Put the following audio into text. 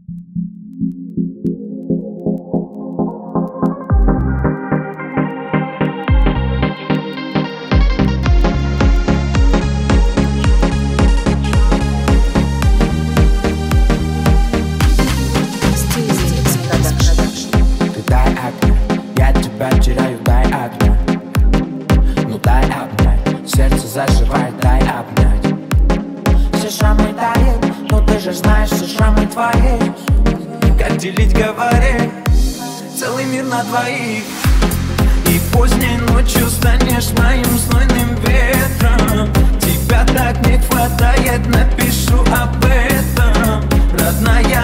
Теряю, дай огня. Ну дай обнять, сердце заживает, дай обнять. Все шрамы тают, но ты же знаешь, все шрамы твои. Как делить, говори, целый мир на двоих. И поздней ночью станешь моим знойным ветром. Тебя так не хватает, напишу об этом, родная.